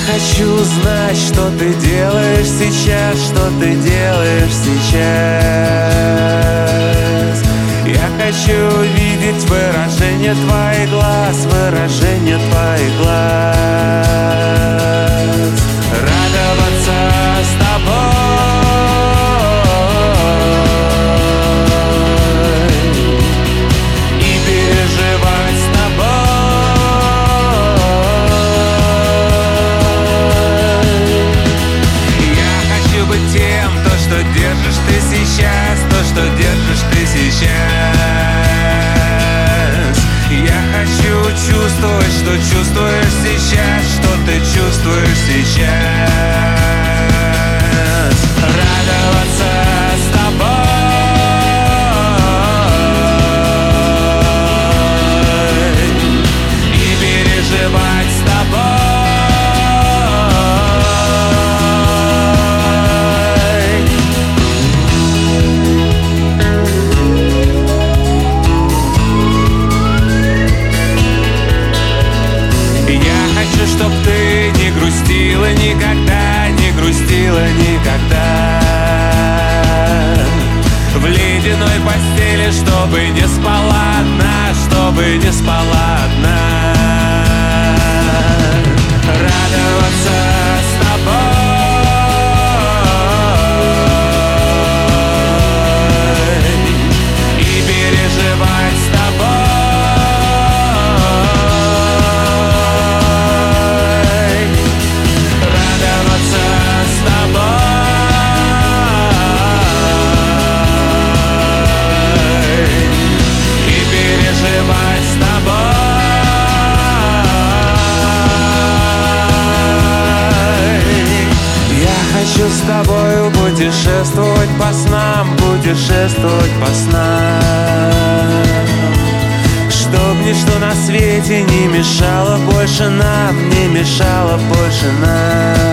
хочу знать, что ты делаешь сейчас, что ты делаешь сейчас. Я хочу видеть выражение твоих глаз, выражение твоих глаз. Радоваться с тобой и переживать с тобой. Я хочу быть тем, то, что держишь ты сейчас, то, что держишь ты сейчас. Я хочу чувствовать, что чувствуешь сейчас, что ты чувствуешь сейчас. Радоваться с тобой и переживать с чтоб ты не грустила никогда, не грустила никогда. В ледяной постели, чтобы не спала одна, чтобы не спала одна. Радоваться с тобой и переживать с тобой. Хочу с тобою путешествовать по снам, путешествовать по снам, чтоб ничто на свете не мешало больше нам, не мешало больше нам.